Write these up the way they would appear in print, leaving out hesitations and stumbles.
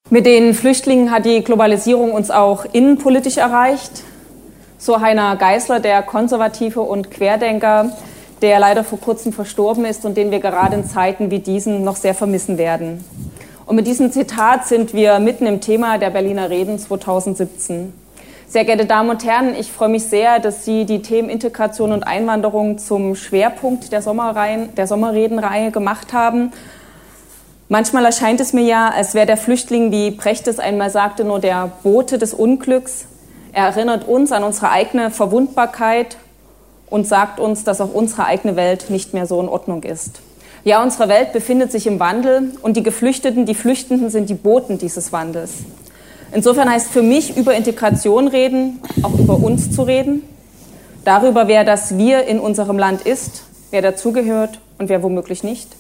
Mit den Flüchtlingen hat die Globalisierung uns auch innenpolitisch erreicht. So Heiner Geisler, der Konservative und Querdenker, der leider vor kurzem verstorben ist und den wir gerade in Zeiten wie diesen noch sehr vermissen werden. Und mit diesem Zitat sind wir mitten im Thema der Berliner Reden 2017. Sehr geehrte Damen und Herren, ich freue mich sehr, dass Sie die Themen Integration und Einwanderung zum Schwerpunkt der Sommerredenreihe gemacht haben. Manchmal erscheint es mir ja, als wäre der Flüchtling, wie Brecht es einmal sagte, nur der Bote des Unglücks. Er erinnert uns an unsere eigene Verwundbarkeit und sagt uns, dass auch unsere eigene Welt nicht mehr so in Ordnung ist. Ja, unsere Welt befindet sich im Wandel und die Geflüchteten, die Flüchtenden sind die Boten dieses Wandels. Insofern heißt für mich, über Integration reden, auch über uns zu reden, darüber, wer das Wir in unserem Land ist, wer dazugehört und wer womöglich nicht.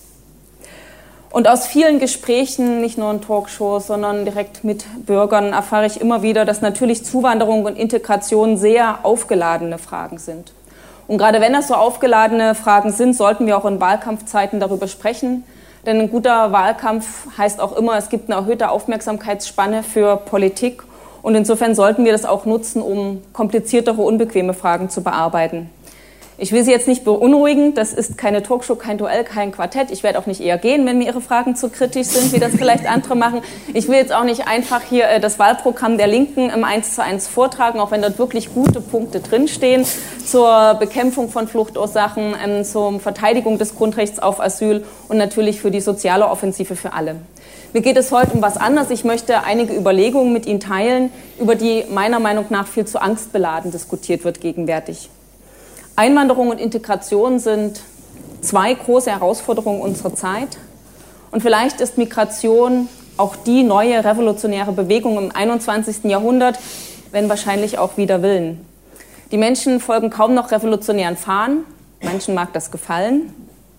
Und aus vielen Gesprächen, nicht nur in Talkshows, sondern direkt mit Bürgern, erfahre ich immer wieder, dass natürlich Zuwanderung und Integration sehr aufgeladene Fragen sind. Und gerade wenn das so aufgeladene Fragen sind, sollten wir auch in Wahlkampfzeiten darüber sprechen. Denn ein guter Wahlkampf heißt auch immer, es gibt eine erhöhte Aufmerksamkeitsspanne für Politik. Und insofern sollten wir das auch nutzen, um kompliziertere, unbequeme Fragen zu bearbeiten. Ich will Sie jetzt nicht beunruhigen, das ist keine Talkshow, kein Duell, kein Quartett. Ich werde auch nicht eher gehen, wenn mir Ihre Fragen zu kritisch sind, wie das vielleicht andere machen. Ich will jetzt auch nicht einfach hier das Wahlprogramm der Linken im 1:1 vortragen, auch wenn dort wirklich gute Punkte drinstehen zur Bekämpfung von Fluchtursachen, zur Verteidigung des Grundrechts auf Asyl und natürlich für die soziale Offensive für alle. Mir geht es heute um was anderes. Ich möchte einige Überlegungen mit Ihnen teilen, über die meiner Meinung nach viel zu angstbeladen diskutiert wird gegenwärtig. Einwanderung und Integration sind zwei große Herausforderungen unserer Zeit. Und vielleicht ist Migration auch die neue revolutionäre Bewegung im 21. Jahrhundert, wenn wahrscheinlich auch wider Willen. Die Menschen folgen kaum noch revolutionären Fahnen. Manchen mag das gefallen.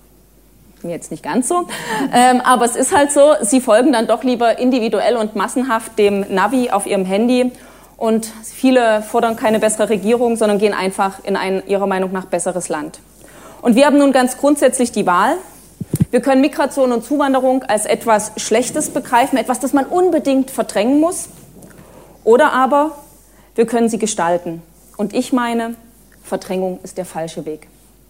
Mir jetzt nicht ganz so. Aber es ist halt so, sie folgen dann doch lieber individuell und massenhaft dem Navi auf ihrem Handy. Und viele fordern keine bessere Regierung, sondern gehen einfach in ein ihrer Meinung nach besseres Land. Und wir haben nun ganz grundsätzlich die Wahl. Wir können Migration und Zuwanderung als etwas Schlechtes begreifen, etwas, das man unbedingt verdrängen muss. Oder aber wir können sie gestalten. Und ich meine, Verdrängung ist der falsche Weg.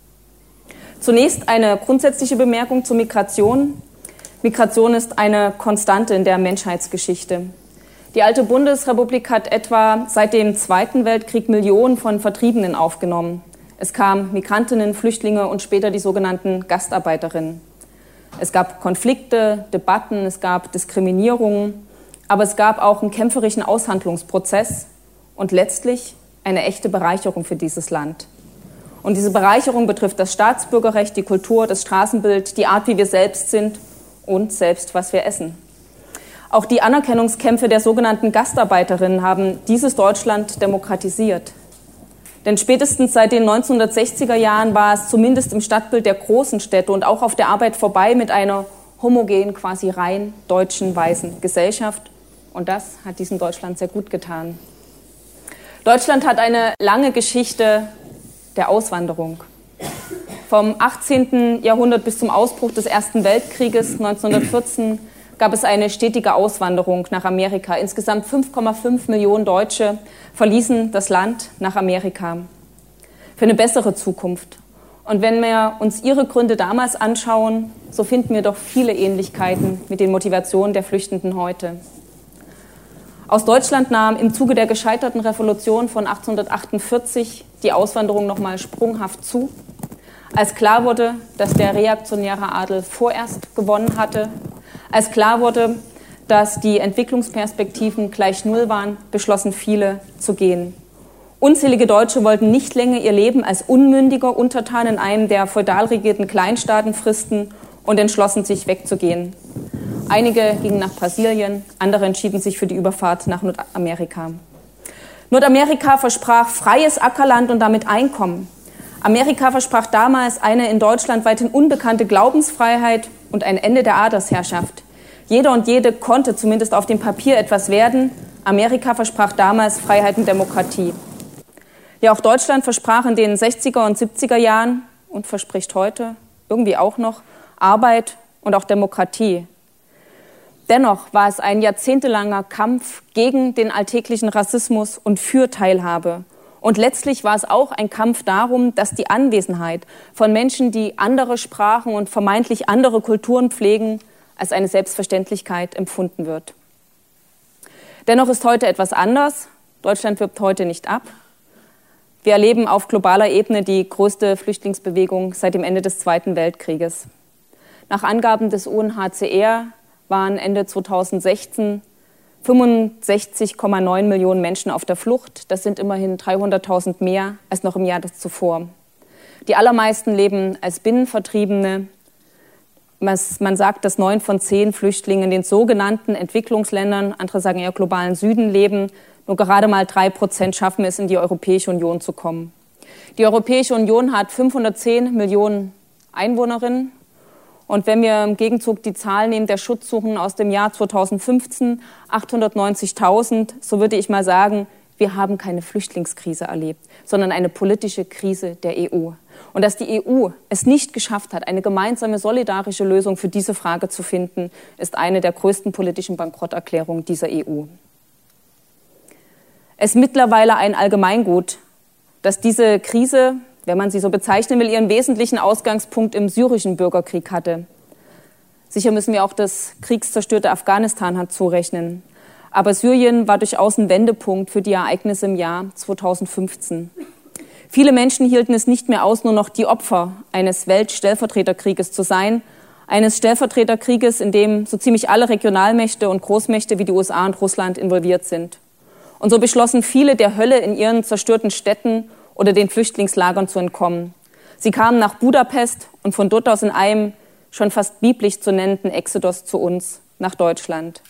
Zunächst eine grundsätzliche Bemerkung zur Migration. Migration ist eine Konstante in der Menschheitsgeschichte. Die alte Bundesrepublik hat etwa seit dem Zweiten Weltkrieg Millionen von Vertriebenen aufgenommen. Es kamen Migrantinnen, Flüchtlinge und später die sogenannten Gastarbeiterinnen. Es gab Konflikte, Debatten, es gab Diskriminierungen, aber es gab auch einen kämpferischen Aushandlungsprozess und letztlich eine echte Bereicherung für dieses Land. Und diese Bereicherung betrifft das Staatsbürgerrecht, die Kultur, das Straßenbild, die Art, wie wir selbst sind und selbst, was wir essen. Auch die Anerkennungskämpfe der sogenannten Gastarbeiterinnen haben dieses Deutschland demokratisiert. Denn spätestens seit den 1960er Jahren war es zumindest im Stadtbild der großen Städte und auch auf der Arbeit vorbei mit einer homogen, quasi rein deutschen, weißen Gesellschaft. Und das hat diesem Deutschland sehr gut getan. Deutschland hat eine lange Geschichte der Auswanderung. Vom 18. Jahrhundert bis zum Ausbruch des Ersten Weltkrieges 1914 gab es eine stetige Auswanderung nach Amerika. Insgesamt 5,5 Millionen Deutsche verließen das Land nach Amerika für eine bessere Zukunft. Und wenn wir uns ihre Gründe damals anschauen, so finden wir doch viele Ähnlichkeiten mit den Motivationen der Flüchtenden heute. Aus Deutschland nahm im Zuge der gescheiterten Revolution von 1848 die Auswanderung nochmal sprunghaft zu. Als klar wurde, dass der reaktionäre Adel vorerst gewonnen hatte, als klar wurde, dass die Entwicklungsperspektiven gleich null waren, beschlossen viele zu gehen. Unzählige Deutsche wollten nicht länger ihr Leben als unmündiger Untertan in einem der feudal regierten Kleinstaaten fristen und entschlossen sich wegzugehen. Einige gingen nach Brasilien, andere entschieden sich für die Überfahrt nach Nordamerika. Nordamerika versprach freies Ackerland und damit Einkommen. Amerika versprach damals eine in Deutschland weithin unbekannte Glaubensfreiheit und ein Ende der Adelsherrschaft. Jeder und jede konnte zumindest auf dem Papier etwas werden. Amerika versprach damals Freiheit und Demokratie. Ja, auch Deutschland versprach in den 60er und 70er Jahren und verspricht heute irgendwie auch noch Arbeit und auch Demokratie. Dennoch war es ein jahrzehntelanger Kampf gegen den alltäglichen Rassismus und für Teilhabe. Und letztlich war es auch ein Kampf darum, dass die Anwesenheit von Menschen, die andere Sprachen und vermeintlich andere Kulturen pflegen, als eine Selbstverständlichkeit empfunden wird. Dennoch ist heute etwas anders. Deutschland wirbt heute nicht ab. Wir erleben auf globaler Ebene die größte Flüchtlingsbewegung seit dem Ende des Zweiten Weltkrieges. Nach Angaben des UNHCR waren Ende 2016 65,9 Millionen Menschen auf der Flucht. Das sind immerhin 300.000 mehr als noch im Jahr zuvor. Die allermeisten leben als Binnenvertriebene. Man sagt, dass 9 von 10 Flüchtlingen in den sogenannten Entwicklungsländern, andere sagen eher globalen Süden, leben. Nur gerade mal 3% schaffen es, in die Europäische Union zu kommen. Die Europäische Union hat 510 Millionen Einwohnerinnen. Und wenn wir im Gegenzug die Zahl nehmen der Schutzsuchenden aus dem Jahr 2015, 890.000, so würde ich mal sagen, wir haben keine Flüchtlingskrise erlebt, sondern eine politische Krise der EU. Und dass die EU es nicht geschafft hat, eine gemeinsame solidarische Lösung für diese Frage zu finden, ist eine der größten politischen Bankrotterklärungen dieser EU. Es ist mittlerweile ein Allgemeingut, dass diese Krise, wenn man sie so bezeichnen will, ihren wesentlichen Ausgangspunkt im syrischen Bürgerkrieg hatte. Sicher müssen wir auch das kriegszerstörte Afghanistan hinzurechnen. Aber Syrien war durchaus ein Wendepunkt für die Ereignisse im Jahr 2015. Viele Menschen hielten es nicht mehr aus, nur noch die Opfer eines Weltstellvertreterkrieges zu sein. Eines Stellvertreterkrieges, in dem so ziemlich alle Regionalmächte und Großmächte wie die USA und Russland involviert sind. Und so beschlossen viele, der Hölle in ihren zerstörten Städten oder den Flüchtlingslagern zu entkommen. Sie kamen nach Budapest und von dort aus in einem schon fast biblisch zu nennenden Exodus zu uns, nach Deutschland.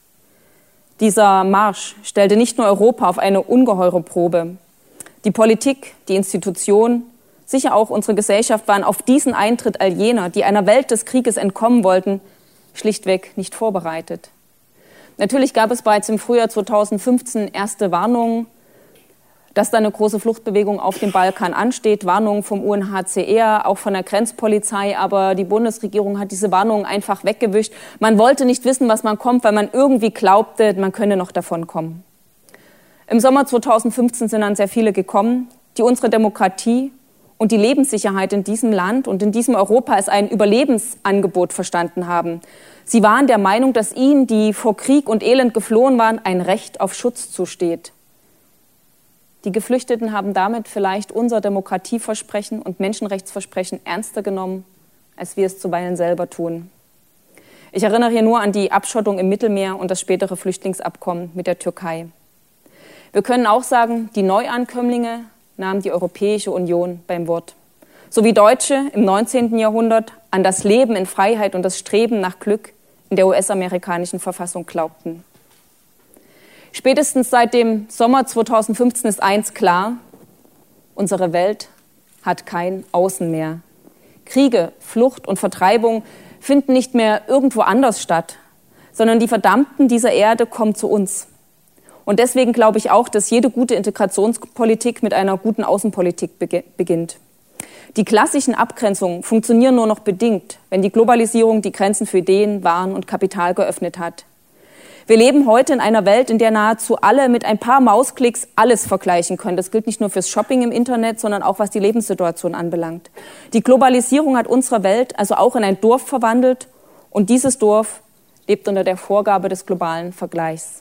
Dieser Marsch stellte nicht nur Europa auf eine ungeheure Probe. Die Politik, die Institutionen, sicher auch unsere Gesellschaft waren auf diesen Eintritt all jener, die einer Welt des Krieges entkommen wollten, schlichtweg nicht vorbereitet. Natürlich gab es bereits im Frühjahr 2015 erste Warnungen, dass da eine große Fluchtbewegung auf dem Balkan ansteht. Warnungen vom UNHCR, auch von der Grenzpolizei. Aber die Bundesregierung hat diese Warnungen einfach weggewischt. Man wollte nicht wissen, was man kommt, weil man irgendwie glaubte, man könne noch davon kommen. Im Sommer 2015 sind dann sehr viele gekommen, die unsere Demokratie und die Lebenssicherheit in diesem Land und in diesem Europa als ein Überlebensangebot verstanden haben. Sie waren der Meinung, dass ihnen, die vor Krieg und Elend geflohen waren, ein Recht auf Schutz zusteht. Die Geflüchteten haben damit vielleicht unser Demokratieversprechen und Menschenrechtsversprechen ernster genommen, als wir es zuweilen selber tun. Ich erinnere hier nur an die Abschottung im Mittelmeer und das spätere Flüchtlingsabkommen mit der Türkei. Wir können auch sagen, die Neuankömmlinge nahmen die Europäische Union beim Wort. So wie Deutsche im 19. Jahrhundert an das Leben in Freiheit und das Streben nach Glück in der US-amerikanischen Verfassung glaubten. Spätestens seit dem Sommer 2015 ist eins klar: Unsere Welt hat kein Außen mehr. Kriege, Flucht und Vertreibung finden nicht mehr irgendwo anders statt, sondern die Verdammten dieser Erde kommen zu uns. Und deswegen glaube ich auch, dass jede gute Integrationspolitik mit einer guten Außenpolitik beginnt. Die klassischen Abgrenzungen funktionieren nur noch bedingt, wenn die Globalisierung die Grenzen für Ideen, Waren und Kapital geöffnet hat. Wir leben heute in einer Welt, in der nahezu alle mit ein paar Mausklicks alles vergleichen können. Das gilt nicht nur fürs Shopping im Internet, sondern auch was die Lebenssituation anbelangt. Die Globalisierung hat unsere Welt also auch in ein Dorf verwandelt und dieses Dorf lebt unter der Vorgabe des globalen Vergleichs.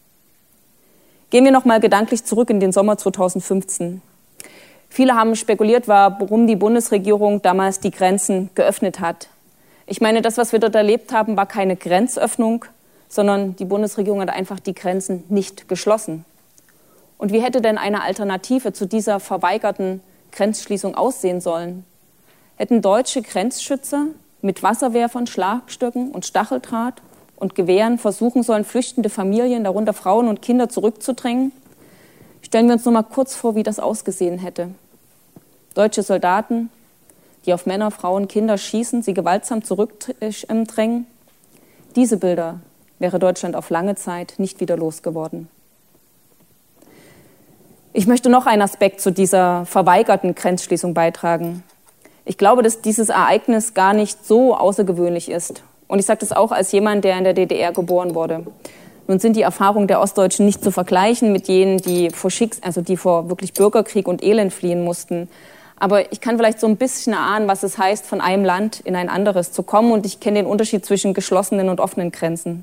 Gehen wir noch mal gedanklich zurück in den Sommer 2015. Viele haben spekuliert, warum die Bundesregierung damals die Grenzen geöffnet hat. Ich meine, das, was wir dort erlebt haben, war keine Grenzöffnung, sondern die Bundesregierung hat einfach die Grenzen nicht geschlossen. Und wie hätte denn eine Alternative zu dieser verweigerten Grenzschließung aussehen sollen? Hätten deutsche Grenzschützer mit Wasserwerfern, Schlagstöcken und Stacheldraht und Gewehren versuchen sollen, flüchtende Familien, darunter Frauen und Kinder, zurückzudrängen? Stellen wir uns nur mal kurz vor, wie das ausgesehen hätte. Deutsche Soldaten, die auf Männer, Frauen, Kinder schießen, sie gewaltsam zurückdrängen. Diese Bilder wäre Deutschland auf lange Zeit nicht wieder losgeworden. Ich möchte noch einen Aspekt zu dieser verweigerten Grenzschließung beitragen. Ich glaube, dass dieses Ereignis gar nicht so außergewöhnlich ist Und ich sage das auch als jemand, der in der DDR geboren wurde. Nun sind die Erfahrungen der Ostdeutschen nicht zu vergleichen mit jenen, die vor wirklich Bürgerkrieg und Elend fliehen mussten. Aber ich kann vielleicht so ein bisschen erahnen, was es heißt, von einem Land in ein anderes zu kommen. Und ich kenne den Unterschied zwischen geschlossenen und offenen Grenzen.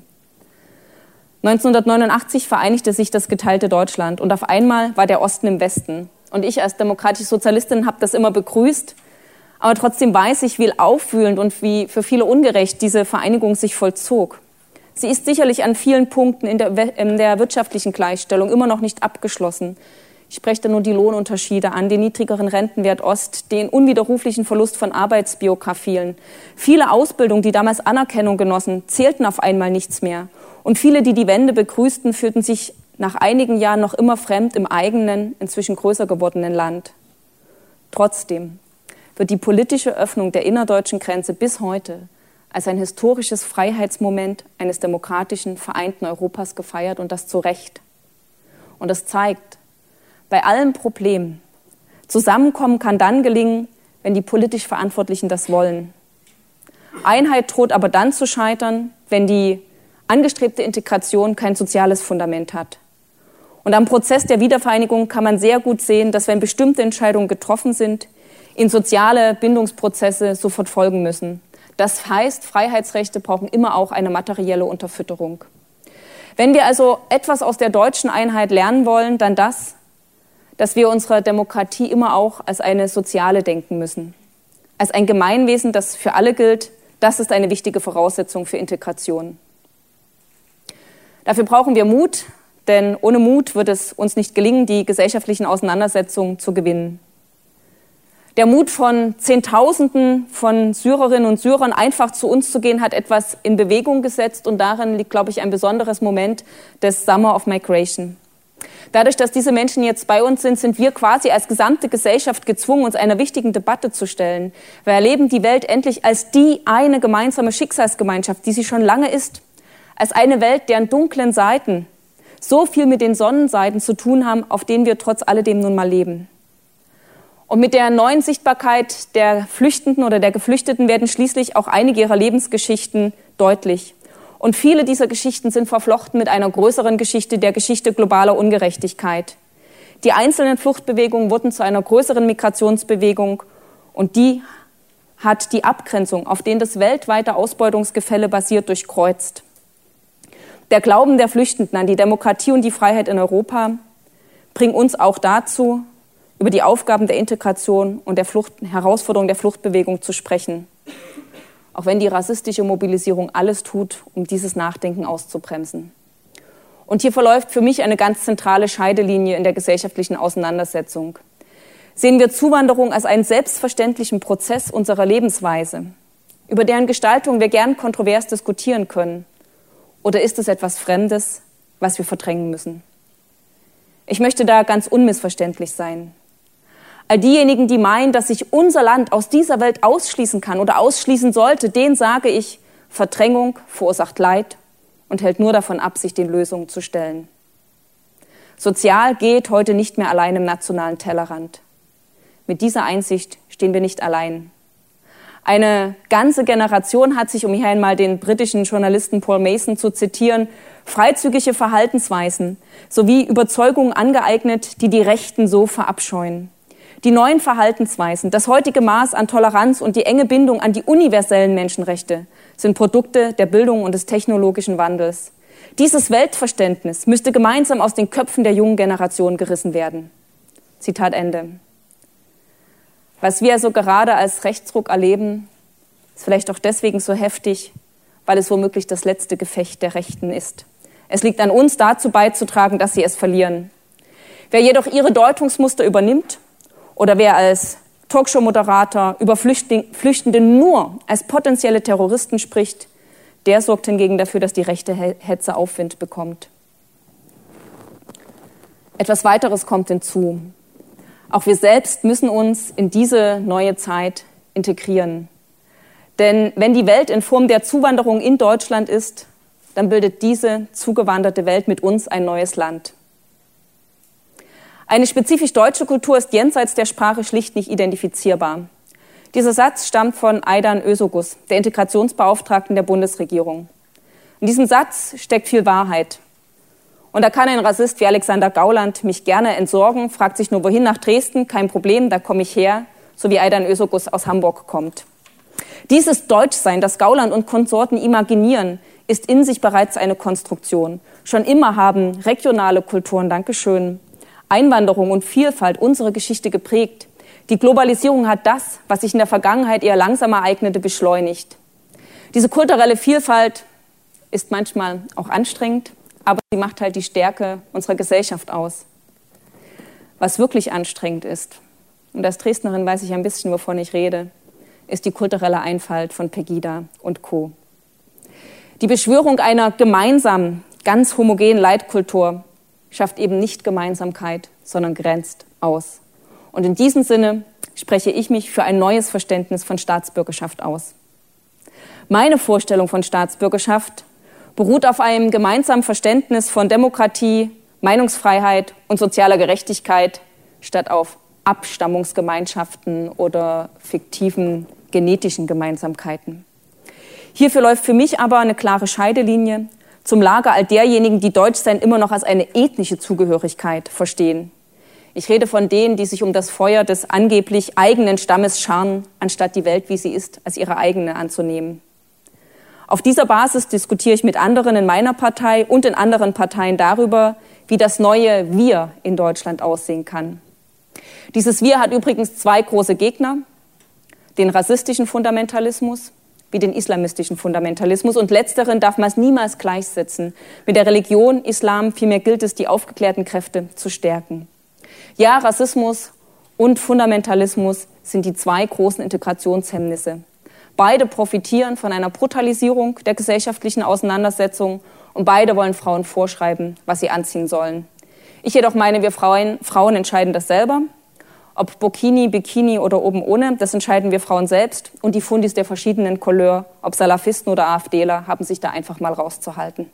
1989 vereinigte sich das geteilte Deutschland und auf einmal war der Osten im Westen. Und ich als demokratische Sozialistin habe das immer begrüßt. Aber trotzdem weiß ich, wie aufwühlend und wie für viele ungerecht diese Vereinigung sich vollzog. Sie ist sicherlich an vielen Punkten in der wirtschaftlichen Gleichstellung immer noch nicht abgeschlossen. Ich spreche da nur die Lohnunterschiede an, den niedrigeren Rentenwert Ost, den unwiderruflichen Verlust von Arbeitsbiografien. Viele Ausbildungen, die damals Anerkennung genossen, zählten auf einmal nichts mehr. Und viele, die die Wende begrüßten, fühlten sich nach einigen Jahren noch immer fremd im eigenen, inzwischen größer gewordenen Land. Trotzdem wird die politische Öffnung der innerdeutschen Grenze bis heute als ein historisches Freiheitsmoment eines demokratischen, vereinten Europas gefeiert und das zu Recht. Und das zeigt, bei allen Problemen, Zusammenkommen kann dann gelingen, wenn die politisch Verantwortlichen das wollen. Einheit droht aber dann zu scheitern, wenn die angestrebte Integration kein soziales Fundament hat. Und am Prozess der Wiedervereinigung kann man sehr gut sehen, dass wenn bestimmte Entscheidungen getroffen sind, in soziale Bindungsprozesse sofort folgen müssen. Das heißt, Freiheitsrechte brauchen immer auch eine materielle Unterfütterung. Wenn wir also etwas aus der deutschen Einheit lernen wollen, dann das, dass wir unsere Demokratie immer auch als eine soziale denken müssen. Als ein Gemeinwesen, das für alle gilt, das ist eine wichtige Voraussetzung für Integration. Dafür brauchen wir Mut, denn ohne Mut wird es uns nicht gelingen, die gesellschaftlichen Auseinandersetzungen zu gewinnen. Der Mut von Zehntausenden von Syrerinnen und Syrern, einfach zu uns zu gehen, hat etwas in Bewegung gesetzt und darin liegt, glaube ich, ein besonderes Moment des Summer of Migration. Dadurch, dass diese Menschen jetzt bei uns sind wir quasi als gesamte Gesellschaft gezwungen, uns einer wichtigen Debatte zu stellen. Wir erleben die Welt endlich als die eine gemeinsame Schicksalsgemeinschaft, die sie schon lange ist. Als eine Welt, deren dunklen Seiten so viel mit den Sonnenseiten zu tun haben, auf denen wir trotz alledem nun mal leben. Und mit der neuen Sichtbarkeit der Flüchtenden oder der Geflüchteten werden schließlich auch einige ihrer Lebensgeschichten deutlich. Und viele dieser Geschichten sind verflochten mit einer größeren Geschichte, der Geschichte globaler Ungerechtigkeit. Die einzelnen Fluchtbewegungen wurden zu einer größeren Migrationsbewegung und die hat die Abgrenzung, auf denen das weltweite Ausbeutungsgefälle basiert, durchkreuzt. Der Glauben der Flüchtenden an die Demokratie und die Freiheit in Europa bringt uns auch dazu, über die Aufgaben der Integration und der Herausforderung der Fluchtbewegung zu sprechen. Auch wenn die rassistische Mobilisierung alles tut, um dieses Nachdenken auszubremsen. Und hier verläuft für mich eine ganz zentrale Scheidelinie in der gesellschaftlichen Auseinandersetzung. Sehen wir Zuwanderung als einen selbstverständlichen Prozess unserer Lebensweise, über deren Gestaltung wir gern kontrovers diskutieren können? Oder ist es etwas Fremdes, was wir verdrängen müssen? Ich möchte da ganz unmissverständlich sein. All diejenigen, die meinen, dass sich unser Land aus dieser Welt ausschließen kann oder ausschließen sollte, denen sage ich, Verdrängung verursacht Leid und hält nur davon ab, sich den Lösungen zu stellen. Sozial geht heute nicht mehr allein im nationalen Tellerrand. Mit dieser Einsicht stehen wir nicht allein. Eine ganze Generation hat sich, um hier einmal den britischen Journalisten Paul Mason zu zitieren, freizügige Verhaltensweisen sowie Überzeugungen angeeignet, die die Rechten so verabscheuen. Die neuen Verhaltensweisen, das heutige Maß an Toleranz und die enge Bindung an die universellen Menschenrechte sind Produkte der Bildung und des technologischen Wandels. Dieses Weltverständnis müsste gemeinsam aus den Köpfen der jungen Generation gerissen werden. Zitat Ende. Was wir also gerade als Rechtsruck erleben, ist vielleicht auch deswegen so heftig, weil es womöglich das letzte Gefecht der Rechten ist. Es liegt an uns, dazu beizutragen, dass sie es verlieren. Wer jedoch ihre Deutungsmuster übernimmt oder wer als Talkshow-Moderator über Flüchtende nur als potenzielle Terroristen spricht, der sorgt hingegen dafür, dass die rechte Hetze Aufwind bekommt. Etwas weiteres kommt hinzu. Auch wir selbst müssen uns in diese neue Zeit integrieren. Denn wenn die Welt in Form der Zuwanderung in Deutschland ist, dann bildet diese zugewanderte Welt mit uns ein neues Land. Eine spezifisch deutsche Kultur ist jenseits der Sprache schlicht nicht identifizierbar. Dieser Satz stammt von Aydan Özoguz, der Integrationsbeauftragten der Bundesregierung. In diesem Satz steckt viel Wahrheit. Und da kann ein Rassist wie Alexander Gauland mich gerne entsorgen, fragt sich nur, wohin, nach Dresden, kein Problem, da komme ich her, so wie Aydan Özoguz aus Hamburg kommt. Dieses Deutschsein, das Gauland und Konsorten imaginieren, ist in sich bereits eine Konstruktion. Schon immer haben regionale Kulturen, Dankeschön, Einwanderung und Vielfalt unsere Geschichte geprägt. Die Globalisierung hat das, was sich in der Vergangenheit eher langsam ereignete, beschleunigt. Diese kulturelle Vielfalt ist manchmal auch anstrengend, aber sie macht halt die Stärke unserer Gesellschaft aus. Was wirklich anstrengend ist, und als Dresdnerin weiß ich ein bisschen, wovon ich rede, ist die kulturelle Einfalt von Pegida und Co. Die Beschwörung einer gemeinsamen, ganz homogenen Leitkultur schafft eben nicht Gemeinsamkeit, sondern grenzt aus. Und in diesem Sinne spreche ich mich für ein neues Verständnis von Staatsbürgerschaft aus. Meine Vorstellung von Staatsbürgerschaft beruht auf einem gemeinsamen Verständnis von Demokratie, Meinungsfreiheit und sozialer Gerechtigkeit statt auf Abstammungsgemeinschaften oder fiktiven genetischen Gemeinsamkeiten. Hierfür läuft für mich aber eine klare Scheidelinie zum Lager all derjenigen, die Deutschsein immer noch als eine ethnische Zugehörigkeit verstehen. Ich rede von denen, die sich um das Feuer des angeblich eigenen Stammes scharen, anstatt die Welt, wie sie ist, als ihre eigene anzunehmen. Auf dieser Basis diskutiere ich mit anderen in meiner Partei und in anderen Parteien darüber, wie das neue Wir in Deutschland aussehen kann. Dieses Wir hat übrigens zwei große Gegner, den rassistischen Fundamentalismus wie den islamistischen Fundamentalismus. Und letzteren darf man niemals gleichsetzen mit der Religion Islam. Vielmehr gilt es, die aufgeklärten Kräfte zu stärken. Ja, Rassismus und Fundamentalismus sind die zwei großen Integrationshemmnisse. Beide profitieren von einer Brutalisierung der gesellschaftlichen Auseinandersetzung und beide wollen Frauen vorschreiben, was sie anziehen sollen. Ich jedoch meine, wir Frauen entscheiden das selber. Ob Burkini, Bikini oder oben ohne, das entscheiden wir Frauen selbst. Und die Fundis der verschiedenen Couleur, ob Salafisten oder AfDler, haben sich da einfach mal rauszuhalten.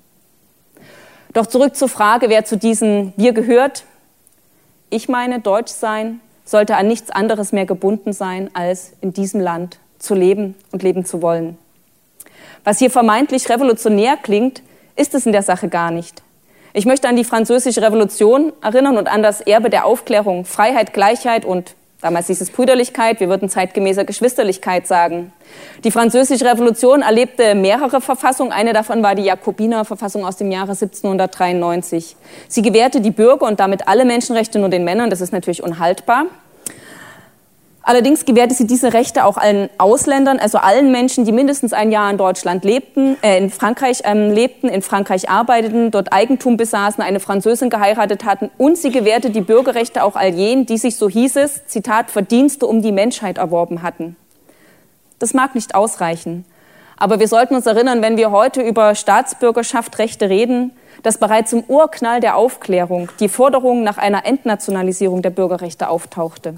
Doch zurück zur Frage, wer zu diesem Wir gehört. Ich meine, Deutschsein sollte an nichts anderes mehr gebunden sein, als in diesem Land zu leben und leben zu wollen. Was hier vermeintlich revolutionär klingt, ist es in der Sache gar nicht. Ich möchte an die Französische Revolution erinnern und an das Erbe der Aufklärung, Freiheit, Gleichheit und damals hieß es Brüderlichkeit, wir würden zeitgemäßer Geschwisterlichkeit sagen. Die Französische Revolution erlebte mehrere Verfassungen, eine davon war die Jakobinerverfassung aus dem Jahre 1793. Sie gewährte die Bürger und damit alle Menschenrechte nur den Männern, das ist natürlich unhaltbar. Allerdings gewährte sie diese Rechte auch allen Ausländern, also allen Menschen, die mindestens ein Jahr in Deutschland lebten, in Frankreich arbeiteten, dort Eigentum besaßen, eine Französin geheiratet hatten, und sie gewährte die Bürgerrechte auch all jenen, die sich, so hieß es, Zitat, Verdienste um die Menschheit erworben hatten. Das mag nicht ausreichen, aber wir sollten uns erinnern, wenn wir heute über Staatsbürgerschaft, Rechte reden, dass bereits im Urknall der Aufklärung die Forderung nach einer Entnationalisierung der Bürgerrechte auftauchte.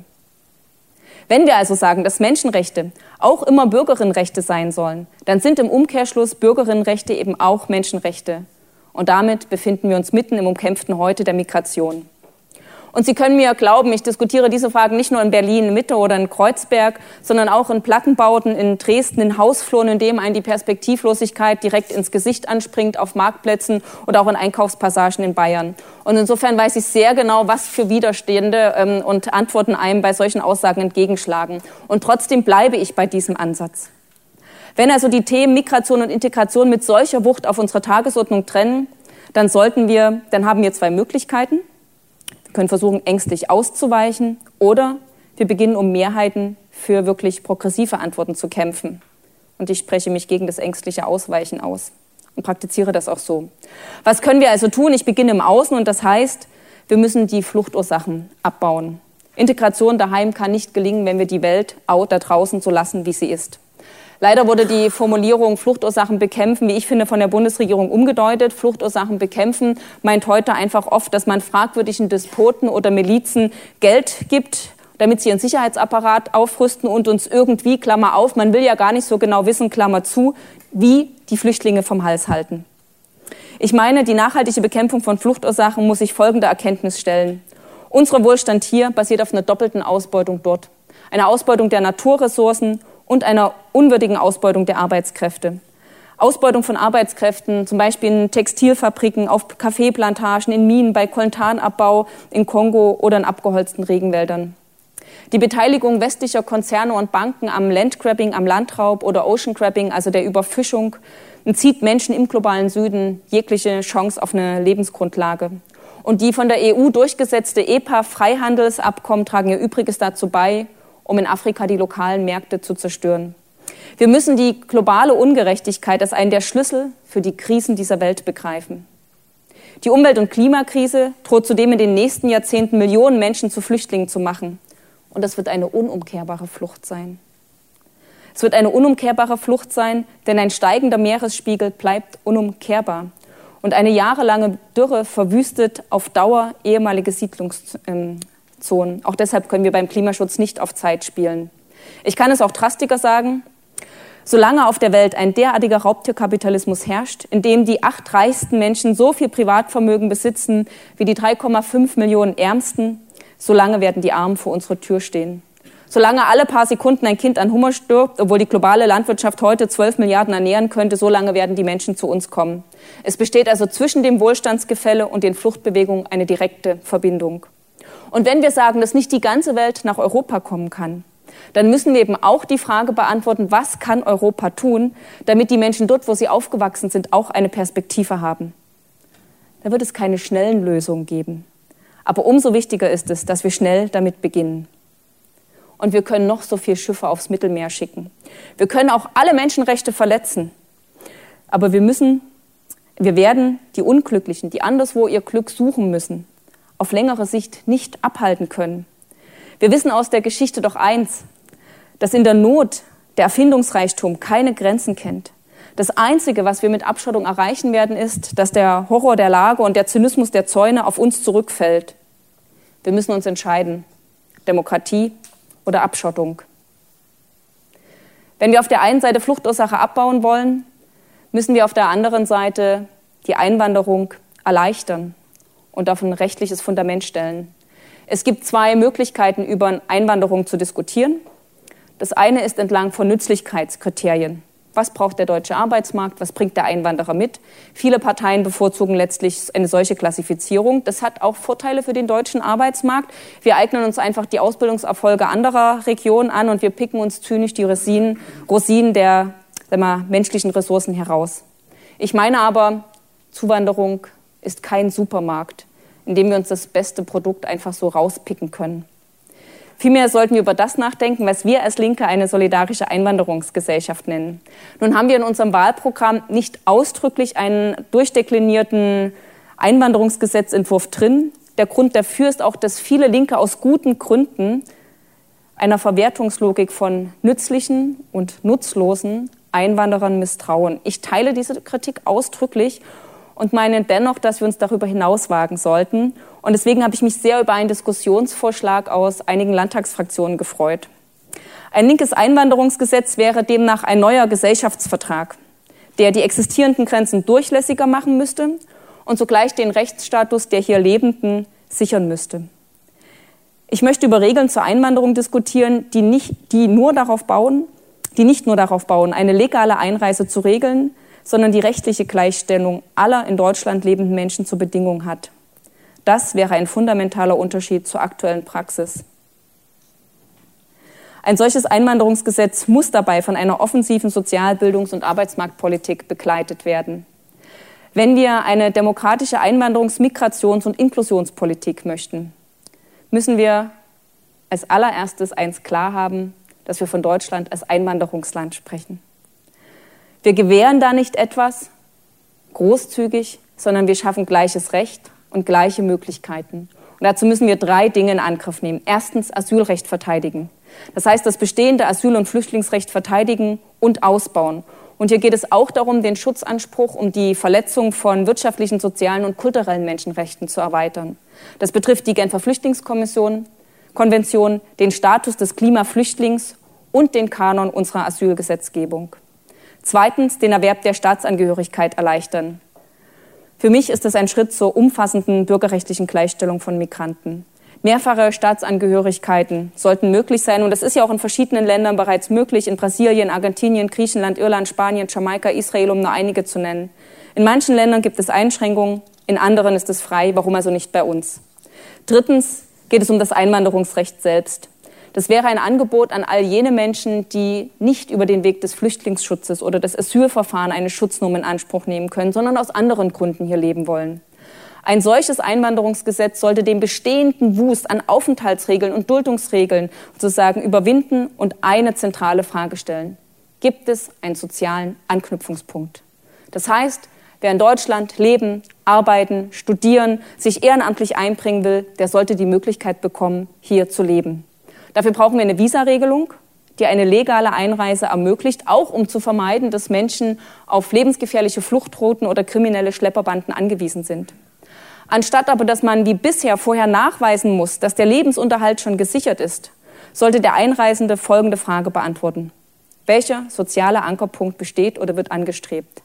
Wenn wir also sagen, dass Menschenrechte auch immer Bürgerinnenrechte sein sollen, dann sind im Umkehrschluss Bürgerinnenrechte eben auch Menschenrechte. Und damit befinden wir uns mitten im umkämpften Heute der Migration. Und Sie können mir glauben, ich diskutiere diese Fragen nicht nur in Berlin Mitte oder in Kreuzberg, sondern auch in Plattenbauten, in Dresden, in Hausfluren, in dem einen die Perspektivlosigkeit direkt ins Gesicht anspringt, auf Marktplätzen oder auch in Einkaufspassagen in Bayern. Und insofern weiß ich sehr genau, was für Widerstände und Antworten einem bei solchen Aussagen entgegenschlagen. Und trotzdem bleibe ich bei diesem Ansatz. Wenn also die Themen Migration und Integration mit solcher Wucht auf unserer Tagesordnung trennen, dann haben wir zwei Möglichkeiten. Wir können versuchen, ängstlich auszuweichen, oder wir beginnen, um Mehrheiten für wirklich progressive Antworten zu kämpfen. Und ich spreche mich gegen das ängstliche Ausweichen aus und praktiziere das auch so. Was können wir also tun? Ich beginne im Außen, und das heißt, wir müssen die Fluchtursachen abbauen. Integration daheim kann nicht gelingen, wenn wir die Welt da draußen so lassen, wie sie ist. Leider wurde die Formulierung Fluchtursachen bekämpfen, wie ich finde, von der Bundesregierung umgedeutet. Fluchtursachen bekämpfen meint heute einfach oft, dass man fragwürdigen Despoten oder Milizen Geld gibt, damit sie ihren Sicherheitsapparat aufrüsten und uns irgendwie, Klammer auf, man will ja gar nicht so genau wissen, Klammer zu, wie die Flüchtlinge vom Hals halten. Ich meine, die nachhaltige Bekämpfung von Fluchtursachen muss sich folgender Erkenntnis stellen. Unser Wohlstand hier basiert auf einer doppelten Ausbeutung dort. einer Ausbeutung der Naturressourcen und einer unwürdigen Ausbeutung der Arbeitskräfte. Ausbeutung von Arbeitskräften, zum Beispiel in Textilfabriken, auf Kaffeeplantagen, in Minen, bei Koltanabbau in Kongo oder in abgeholzten Regenwäldern. Die Beteiligung westlicher Konzerne und Banken am Landgrabbing, am Landraub oder Oceangrabbing, also der Überfischung, entzieht Menschen im globalen Süden jegliche Chance auf eine Lebensgrundlage. Und die von der EU durchgesetzte EPA-Freihandelsabkommen tragen ihr Übriges dazu bei, um in Afrika die lokalen Märkte zu zerstören. Wir müssen die globale Ungerechtigkeit als einen der Schlüssel für die Krisen dieser Welt begreifen. Die Umwelt- und Klimakrise droht zudem in den nächsten Jahrzehnten Millionen Menschen zu Flüchtlingen zu machen. Und das wird eine unumkehrbare Flucht sein. Es wird eine unumkehrbare Flucht sein, denn ein steigender Meeresspiegel bleibt unumkehrbar. Und eine jahrelange Dürre verwüstet auf Dauer ehemalige Siedlungszonen. Auch deshalb können wir beim Klimaschutz nicht auf Zeit spielen. Ich kann es auch drastischer sagen. Solange auf der Welt ein derartiger Raubtierkapitalismus herrscht, in dem die 8 reichsten Menschen so viel Privatvermögen besitzen wie die 3,5 Millionen Ärmsten, solange werden die Armen vor unserer Tür stehen. Solange alle paar Sekunden ein Kind an Hunger stirbt, obwohl die globale Landwirtschaft heute 12 Milliarden ernähren könnte, solange werden die Menschen zu uns kommen. Es besteht also zwischen dem Wohlstandsgefälle und den Fluchtbewegungen eine direkte Verbindung. Und wenn wir sagen, dass nicht die ganze Welt nach Europa kommen kann, dann müssen wir eben auch die Frage beantworten, was kann Europa tun, damit die Menschen dort, wo sie aufgewachsen sind, auch eine Perspektive haben. Da wird es keine schnellen Lösungen geben. Aber umso wichtiger ist es, dass wir schnell damit beginnen. Und wir können noch so viele Schiffe aufs Mittelmeer schicken. Wir können auch alle Menschenrechte verletzen. Aber wir werden die Unglücklichen, die anderswo ihr Glück suchen müssen, auf längere Sicht nicht abhalten können. Wir wissen aus der Geschichte doch eins, dass in der Not der Erfindungsreichtum keine Grenzen kennt. Das Einzige, was wir mit Abschottung erreichen werden, ist, dass der Horror der Lage und der Zynismus der Zäune auf uns zurückfällt. Wir müssen uns entscheiden, Demokratie oder Abschottung. Wenn wir auf der einen Seite Fluchtursache abbauen wollen, müssen wir auf der anderen Seite die Einwanderung erleichtern und auf ein rechtliches Fundament stellen. Es gibt 2 Möglichkeiten, über Einwanderung zu diskutieren. Das eine ist entlang von Nützlichkeitskriterien. Was braucht der deutsche Arbeitsmarkt? Was bringt der Einwanderer mit? Viele Parteien bevorzugen letztlich eine solche Klassifizierung. Das hat auch Vorteile für den deutschen Arbeitsmarkt. Wir eignen uns einfach die Ausbildungserfolge anderer Regionen an und wir picken uns zynisch die Rosinen der menschlichen Ressourcen heraus. Ich meine aber, Zuwanderung ist kein Supermarkt, in dem wir uns das beste Produkt einfach so rauspicken können. Vielmehr sollten wir über das nachdenken, was wir als Linke eine solidarische Einwanderungsgesellschaft nennen. Nun haben wir in unserem Wahlprogramm nicht ausdrücklich einen durchdeklinierten Einwanderungsgesetzentwurf drin. Der Grund dafür ist auch, dass viele Linke aus guten Gründen einer Verwertungslogik von nützlichen und nutzlosen Einwanderern misstrauen. Ich teile diese Kritik ausdrücklich und meine dennoch, dass wir uns darüber hinaus wagen sollten. Und deswegen habe ich mich sehr über einen Diskussionsvorschlag aus einigen Landtagsfraktionen gefreut. Ein linkes Einwanderungsgesetz wäre demnach ein neuer Gesellschaftsvertrag, der die existierenden Grenzen durchlässiger machen müsste und zugleich den Rechtsstatus der hier Lebenden sichern müsste. Ich möchte über Regeln zur Einwanderung diskutieren, die nicht nur darauf bauen, eine legale Einreise zu regeln, sondern die rechtliche Gleichstellung aller in Deutschland lebenden Menschen zur Bedingung hat. Das wäre ein fundamentaler Unterschied zur aktuellen Praxis. Ein solches Einwanderungsgesetz muss dabei von einer offensiven Sozial-, Bildungs- und Arbeitsmarktpolitik begleitet werden. Wenn wir eine demokratische Einwanderungs-, Migrations- und Inklusionspolitik möchten, müssen wir als allererstes eins klar haben, dass wir von Deutschland als Einwanderungsland sprechen. Wir gewähren da nicht etwas großzügig, sondern wir schaffen gleiches Recht und gleiche Möglichkeiten. Und dazu müssen wir 3 Dinge in Angriff nehmen. Erstens Asylrecht verteidigen. Das heißt, das bestehende Asyl- und Flüchtlingsrecht verteidigen und ausbauen. Und hier geht es auch darum, den Schutzanspruch um die Verletzung von wirtschaftlichen, sozialen und kulturellen Menschenrechten zu erweitern. Das betrifft die Genfer Flüchtlingskonvention, den Status des Klimaflüchtlings und den Kanon unserer Asylgesetzgebung. Zweitens, den Erwerb der Staatsangehörigkeit erleichtern. Für mich ist es ein Schritt zur umfassenden bürgerrechtlichen Gleichstellung von Migranten. Mehrfache Staatsangehörigkeiten sollten möglich sein. Und das ist ja auch in verschiedenen Ländern bereits möglich. In Brasilien, Argentinien, Griechenland, Irland, Spanien, Jamaika, Israel, um nur einige zu nennen. In manchen Ländern gibt es Einschränkungen, in anderen ist es frei. Warum also nicht bei uns? Drittens geht es um das Einwanderungsrecht selbst. Das wäre ein Angebot an all jene Menschen, die nicht über den Weg des Flüchtlingsschutzes oder des Asylverfahrens eine Schutznummer in Anspruch nehmen können, sondern aus anderen Gründen hier leben wollen. Ein solches Einwanderungsgesetz sollte den bestehenden Wust an Aufenthaltsregeln und Duldungsregeln sozusagen überwinden und eine zentrale Frage stellen. Gibt es einen sozialen Anknüpfungspunkt? Das heißt, wer in Deutschland leben, arbeiten, studieren, sich ehrenamtlich einbringen will, der sollte die Möglichkeit bekommen, hier zu leben. Dafür brauchen wir eine Visaregelung, die eine legale Einreise ermöglicht, auch um zu vermeiden, dass Menschen auf lebensgefährliche Fluchtrouten oder kriminelle Schlepperbanden angewiesen sind. Anstatt aber, dass man wie bisher vorher nachweisen muss, dass der Lebensunterhalt schon gesichert ist, sollte der Einreisende folgende Frage beantworten. Welcher soziale Ankerpunkt besteht oder wird angestrebt?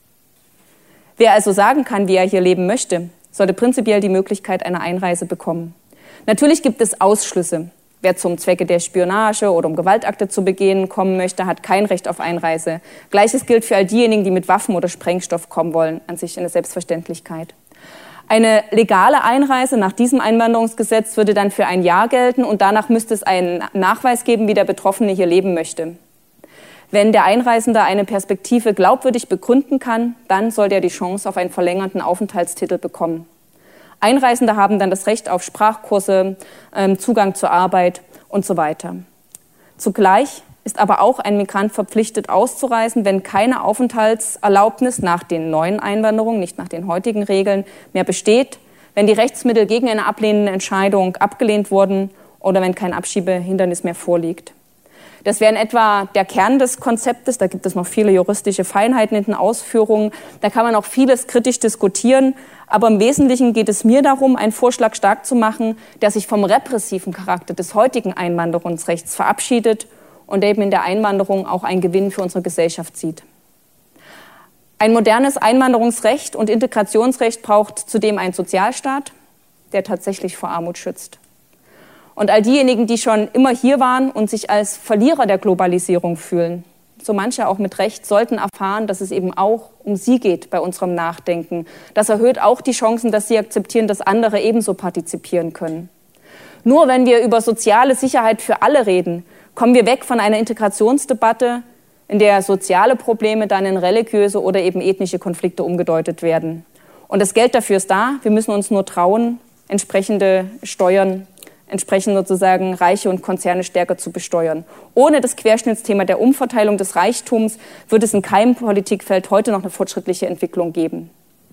Wer also sagen kann, wie er hier leben möchte, sollte prinzipiell die Möglichkeit einer Einreise bekommen. Natürlich gibt es Ausschlüsse. Wer zum Zwecke der Spionage oder um Gewaltakte zu begehen kommen möchte, hat kein Recht auf Einreise. Gleiches gilt für all diejenigen, die mit Waffen oder Sprengstoff kommen wollen, an sich eine Selbstverständlichkeit. Eine legale Einreise nach diesem Einwanderungsgesetz würde dann für ein Jahr gelten und danach müsste es einen Nachweis geben, wie der Betroffene hier leben möchte. Wenn der Einreisende eine Perspektive glaubwürdig begründen kann, dann soll er die Chance auf einen verlängerten Aufenthaltstitel bekommen. Einreisende haben dann das Recht auf Sprachkurse, Zugang zur Arbeit und so weiter. Zugleich ist aber auch ein Migrant verpflichtet auszureisen, wenn keine Aufenthaltserlaubnis nach den neuen Einwanderungen, nicht nach den heutigen Regeln, mehr besteht, wenn die Rechtsmittel gegen eine ablehnende Entscheidung abgelehnt wurden oder wenn kein Abschiebehindernis mehr vorliegt. Das wäre in etwa der Kern des Konzeptes. Da gibt es noch viele juristische Feinheiten in den Ausführungen. Da kann man auch vieles kritisch diskutieren. Aber im Wesentlichen geht es mir darum, einen Vorschlag stark zu machen, der sich vom repressiven Charakter des heutigen Einwanderungsrechts verabschiedet und eben in der Einwanderung auch einen Gewinn für unsere Gesellschaft sieht. Ein modernes Einwanderungsrecht und Integrationsrecht braucht zudem einen Sozialstaat, der tatsächlich vor Armut schützt. Und all diejenigen, die schon immer hier waren und sich als Verlierer der Globalisierung fühlen, so manche auch mit Recht, sollten erfahren, dass es eben auch um sie geht bei unserem Nachdenken. Das erhöht auch die Chancen, dass sie akzeptieren, dass andere ebenso partizipieren können. Nur wenn wir über soziale Sicherheit für alle reden, kommen wir weg von einer Integrationsdebatte, in der soziale Probleme dann in religiöse oder eben ethnische Konflikte umgedeutet werden. Und das Geld dafür ist da. Wir müssen uns nur trauen, entsprechende Steuern entsprechend sozusagen Reiche und Konzerne stärker zu besteuern. Ohne das Querschnittsthema der Umverteilung des Reichtums wird es in keinem Politikfeld heute noch eine fortschrittliche Entwicklung geben.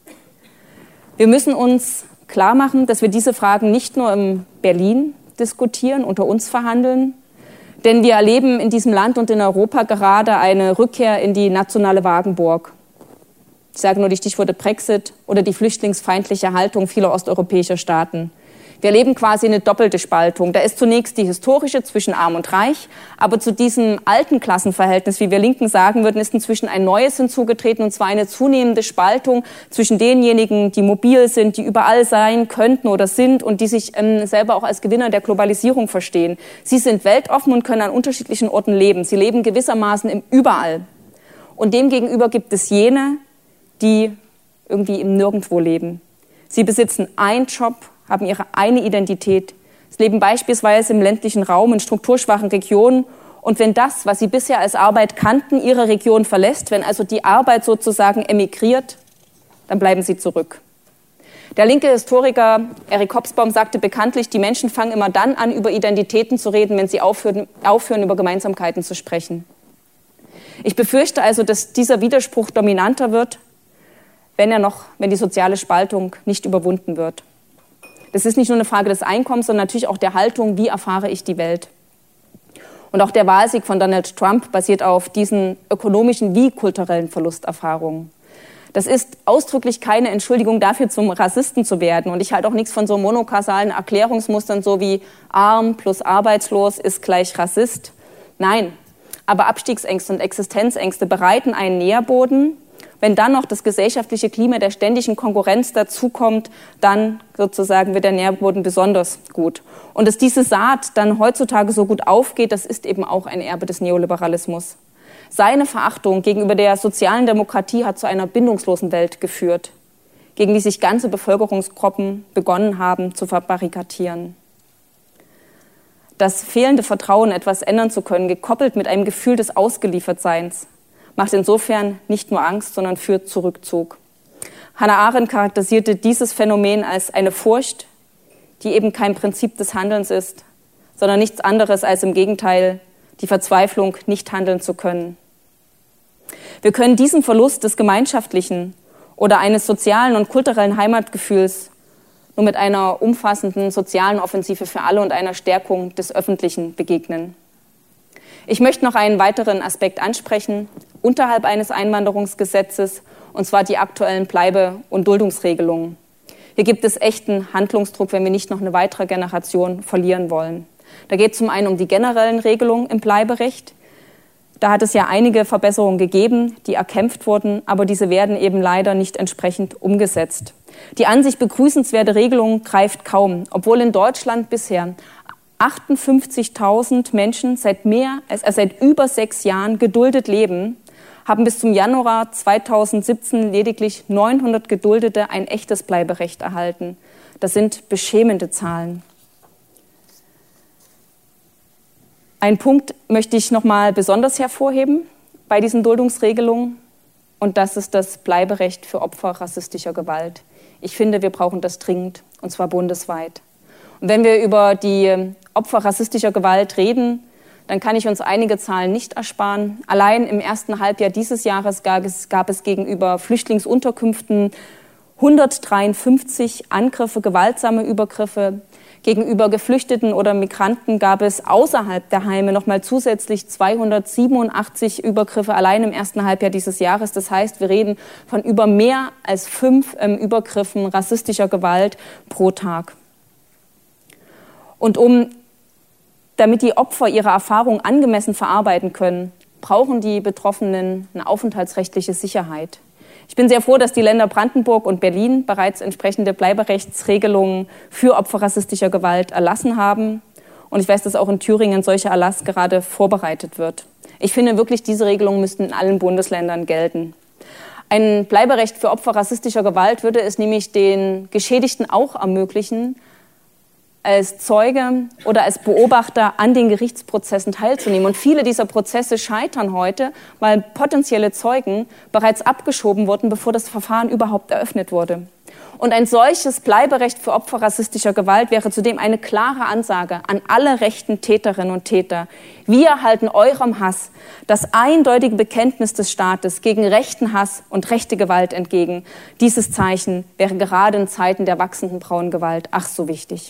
Wir müssen uns klar machen, dass wir diese Fragen nicht nur in Berlin diskutieren, unter uns verhandeln, denn wir erleben in diesem Land und in Europa gerade eine Rückkehr in die nationale Wagenburg. Ich sage nur die Stichworte Brexit oder die flüchtlingsfeindliche Haltung vieler osteuropäischer Staaten. Wir erleben quasi eine doppelte Spaltung. Da ist zunächst die historische zwischen Arm und Reich, aber zu diesem alten Klassenverhältnis, wie wir Linken sagen würden, ist inzwischen ein neues hinzugetreten, und zwar eine zunehmende Spaltung zwischen denjenigen, die mobil sind, die überall sein könnten oder sind und die sich selber auch als Gewinner der Globalisierung verstehen. Sie sind weltoffen und können an unterschiedlichen Orten leben. Sie leben gewissermaßen im Überall. Und demgegenüber gibt es jene, die irgendwie im Nirgendwo leben. Sie besitzen einen Job, haben ihre eine Identität. Sie leben beispielsweise im ländlichen Raum in strukturschwachen Regionen. Und wenn das, was sie bisher als Arbeit kannten, ihre Region verlässt, wenn also die Arbeit sozusagen emigriert, dann bleiben sie zurück. Der linke Historiker Eric Hobsbawm sagte bekanntlich, die Menschen fangen immer dann an, über Identitäten zu reden, wenn sie aufhören, über Gemeinsamkeiten zu sprechen. Ich befürchte also, dass dieser Widerspruch dominanter wird, wenn die soziale Spaltung nicht überwunden wird. Das ist nicht nur eine Frage des Einkommens, sondern natürlich auch der Haltung, wie erfahre ich die Welt. Und auch der Wahlsieg von Donald Trump basiert auf diesen ökonomischen wie kulturellen Verlusterfahrungen. Das ist ausdrücklich keine Entschuldigung dafür, zum Rassisten zu werden. Und ich halte auch nichts von so monokausalen Erklärungsmustern, so wie arm plus arbeitslos ist gleich Rassist. Nein, aber Abstiegsängste und Existenzängste bereiten einen Nährboden, Wenn dann noch das gesellschaftliche Klima der ständigen Konkurrenz dazukommt, dann sozusagen wird der Nährboden besonders gut. Und dass diese Saat dann heutzutage so gut aufgeht, das ist eben auch ein Erbe des Neoliberalismus. Seine Verachtung gegenüber der sozialen Demokratie hat zu einer bindungslosen Welt geführt, gegen die sich ganze Bevölkerungsgruppen begonnen haben zu verbarrikadieren. Das fehlende Vertrauen, etwas ändern zu können, gekoppelt mit einem Gefühl des Ausgeliefertseins, macht insofern nicht nur Angst, sondern führt zu Rückzug. Hannah Arendt charakterisierte dieses Phänomen als eine Furcht, die eben kein Prinzip des Handelns ist, sondern nichts anderes als im Gegenteil die Verzweiflung, nicht handeln zu können. Wir können diesen Verlust des gemeinschaftlichen oder eines sozialen und kulturellen Heimatgefühls nur mit einer umfassenden sozialen Offensive für alle und einer Stärkung des Öffentlichen begegnen. Ich möchte noch einen weiteren Aspekt ansprechen, unterhalb eines Einwanderungsgesetzes, und zwar die aktuellen Bleibe- und Duldungsregelungen. Hier gibt es echten Handlungsdruck, wenn wir nicht noch eine weitere Generation verlieren wollen. Da geht es zum einen um die generellen Regelungen im Bleiberecht. Da hat es ja einige Verbesserungen gegeben, die erkämpft wurden, aber diese werden eben leider nicht entsprechend umgesetzt. Die an sich begrüßenswerte Regelung greift kaum, obwohl in Deutschland bisher 58.000 Menschen seit über 6 Jahren geduldet leben, haben bis zum Januar 2017 lediglich 900 Geduldete ein echtes Bleiberecht erhalten. Das sind beschämende Zahlen. Einen Punkt möchte ich noch mal besonders hervorheben bei diesen Duldungsregelungen, und das ist das Bleiberecht für Opfer rassistischer Gewalt. Ich finde, wir brauchen das dringend, und zwar bundesweit. Und wenn wir über die Opfer rassistischer Gewalt reden, dann kann ich uns einige Zahlen nicht ersparen. Allein im ersten Halbjahr dieses Jahres gab es gegenüber Flüchtlingsunterkünften 153 Angriffe, gewaltsame Übergriffe. Gegenüber Geflüchteten oder Migranten gab es außerhalb der Heime nochmal zusätzlich 287 Übergriffe allein im ersten Halbjahr dieses Jahres. Das heißt, wir reden von über mehr als 5 Übergriffen rassistischer Gewalt pro Tag. Und damit die Opfer ihre Erfahrung angemessen verarbeiten können, brauchen die Betroffenen eine aufenthaltsrechtliche Sicherheit. Ich bin sehr froh, dass die Länder Brandenburg und Berlin bereits entsprechende Bleiberechtsregelungen für Opfer rassistischer Gewalt erlassen haben. Und ich weiß, dass auch in Thüringen solcher Erlass gerade vorbereitet wird. Ich finde wirklich, diese Regelungen müssten in allen Bundesländern gelten. Ein Bleiberecht für Opfer rassistischer Gewalt würde es nämlich den Geschädigten auch ermöglichen, als Zeuge oder als Beobachter an den Gerichtsprozessen teilzunehmen. Und viele dieser Prozesse scheitern heute, weil potenzielle Zeugen bereits abgeschoben wurden, bevor das Verfahren überhaupt eröffnet wurde. Und ein solches Bleiberecht für Opfer rassistischer Gewalt wäre zudem eine klare Ansage an alle rechten Täterinnen und Täter. Wir halten eurem Hass das eindeutige Bekenntnis des Staates gegen rechten Hass und rechte Gewalt entgegen. Dieses Zeichen wäre gerade in Zeiten der wachsenden Frauengewalt ach so wichtig.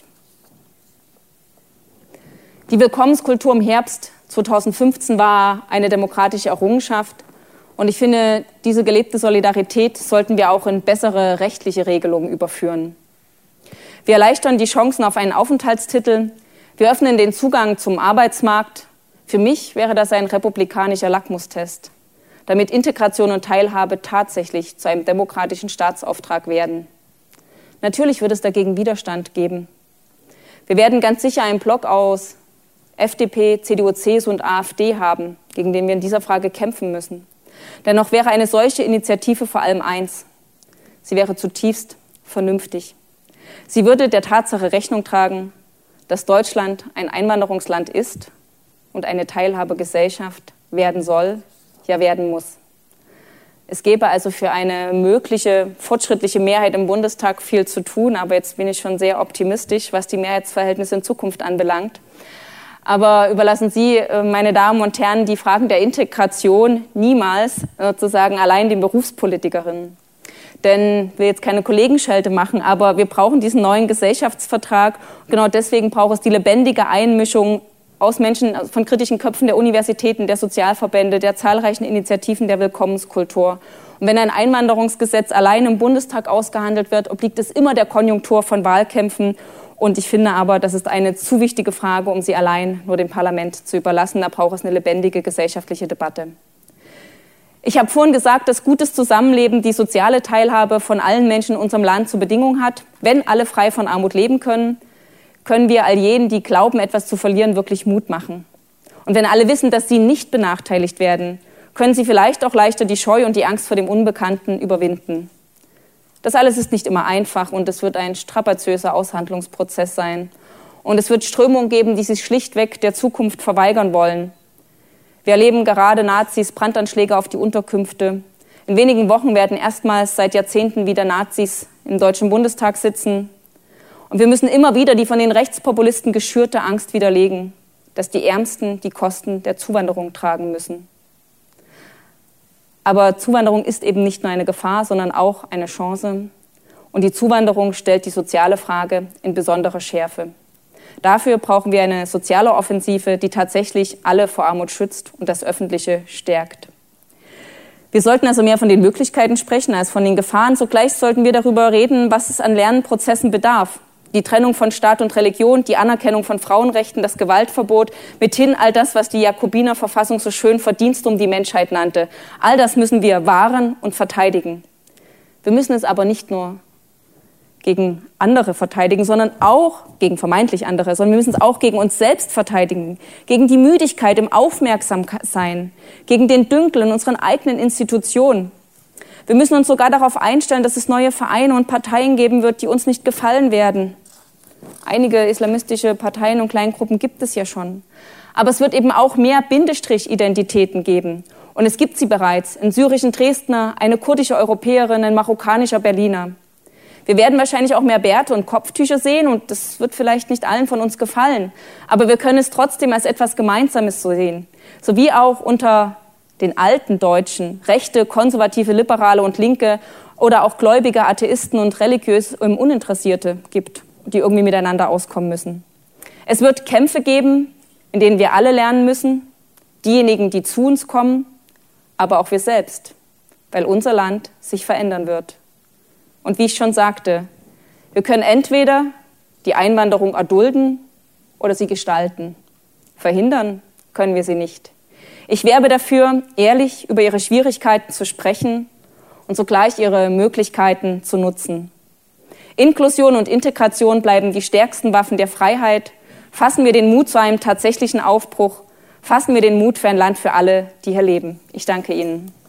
Die Willkommenskultur im Herbst 2015 war eine demokratische Errungenschaft. Und ich finde, diese gelebte Solidarität sollten wir auch in bessere rechtliche Regelungen überführen. Wir erleichtern die Chancen auf einen Aufenthaltstitel. Wir öffnen den Zugang zum Arbeitsmarkt. Für mich wäre das ein republikanischer Lackmustest, damit Integration und Teilhabe tatsächlich zu einem demokratischen Staatsauftrag werden. Natürlich wird es dagegen Widerstand geben. Wir werden ganz sicher einen Block aus FDP, CDU, CSU und AfD haben, gegen den wir in dieser Frage kämpfen müssen. Dennoch wäre eine solche Initiative vor allem eins: Sie wäre zutiefst vernünftig. Sie würde der Tatsache Rechnung tragen, dass Deutschland ein Einwanderungsland ist und eine Teilhabegesellschaft werden soll, ja werden muss. Es gäbe also für eine mögliche fortschrittliche Mehrheit im Bundestag viel zu tun, aber jetzt bin ich schon sehr optimistisch, was die Mehrheitsverhältnisse in Zukunft anbelangt. Aber überlassen Sie, meine Damen und Herren, die Fragen der Integration niemals sozusagen allein den Berufspolitikerinnen. Denn ich will jetzt keine Kollegenschelte machen, aber wir brauchen diesen neuen Gesellschaftsvertrag. Genau deswegen braucht es die lebendige Einmischung aus Menschen, von kritischen Köpfen der Universitäten, der Sozialverbände, der zahlreichen Initiativen der Willkommenskultur. Und wenn ein Einwanderungsgesetz allein im Bundestag ausgehandelt wird, obliegt es immer der Konjunktur von Wahlkämpfen. Und ich finde aber, das ist eine zu wichtige Frage, um sie allein nur dem Parlament zu überlassen. Da braucht es eine lebendige gesellschaftliche Debatte. Ich habe vorhin gesagt, dass gutes Zusammenleben die soziale Teilhabe von allen Menschen in unserem Land zur Bedingung hat. Wenn alle frei von Armut leben können, können wir all jenen, die glauben, etwas zu verlieren, wirklich Mut machen. Und wenn alle wissen, dass sie nicht benachteiligt werden, können sie vielleicht auch leichter die Scheu und die Angst vor dem Unbekannten überwinden. Das alles ist nicht immer einfach und es wird ein strapaziöser Aushandlungsprozess sein. Und es wird Strömungen geben, die sich schlichtweg der Zukunft verweigern wollen. Wir erleben gerade Nazis, Brandanschläge auf die Unterkünfte. In wenigen Wochen werden erstmals seit Jahrzehnten wieder Nazis im Deutschen Bundestag sitzen. Und wir müssen immer wieder die von den Rechtspopulisten geschürte Angst widerlegen, dass die Ärmsten die Kosten der Zuwanderung tragen müssen. Aber Zuwanderung ist eben nicht nur eine Gefahr, sondern auch eine Chance. Und die Zuwanderung stellt die soziale Frage in besonderer Schärfe. Dafür brauchen wir eine soziale Offensive, die tatsächlich alle vor Armut schützt und das Öffentliche stärkt. Wir sollten also mehr von den Möglichkeiten sprechen als von den Gefahren. Zugleich sollten wir darüber reden, was es an Lernprozessen bedarf. Die Trennung von Staat und Religion, die Anerkennung von Frauenrechten, das Gewaltverbot, mithin all das, was die Jakobiner-Verfassung so schön Verdienst um die Menschheit nannte. All das müssen wir wahren und verteidigen. Wir müssen es aber nicht nur gegen andere verteidigen, sondern auch gegen vermeintlich andere, sondern wir müssen es auch gegen uns selbst verteidigen, gegen die Müdigkeit im Aufmerksamsein, gegen den Dünkel in unseren eigenen Institutionen. Wir müssen uns sogar darauf einstellen, dass es neue Vereine und Parteien geben wird, die uns nicht gefallen werden. Einige islamistische Parteien und Kleingruppen gibt es ja schon. Aber es wird eben auch mehr Bindestrich-Identitäten geben. Und es gibt sie bereits. Einen syrischen Dresdner, eine kurdische Europäerin, ein marokkanischer Berliner. Wir werden wahrscheinlich auch mehr Bärte und Kopftücher sehen und das wird vielleicht nicht allen von uns gefallen. Aber wir können es trotzdem als etwas Gemeinsames sehen. So wie auch unter den alten Deutschen Rechte, Konservative, Liberale und Linke oder auch gläubige Atheisten und religiös Uninteressierte gibt, die irgendwie miteinander auskommen müssen. Es wird Kämpfe geben, in denen wir alle lernen müssen, diejenigen, die zu uns kommen, aber auch wir selbst, weil unser Land sich verändern wird. Und wie ich schon sagte, wir können entweder die Einwanderung erdulden oder sie gestalten. Verhindern können wir sie nicht. Ich werbe dafür, ehrlich über ihre Schwierigkeiten zu sprechen und sogleich ihre Möglichkeiten zu nutzen. Inklusion und Integration bleiben die stärksten Waffen der Freiheit. Fassen wir den Mut zu einem tatsächlichen Aufbruch. Fassen wir den Mut für ein Land für alle, die hier leben. Ich danke Ihnen.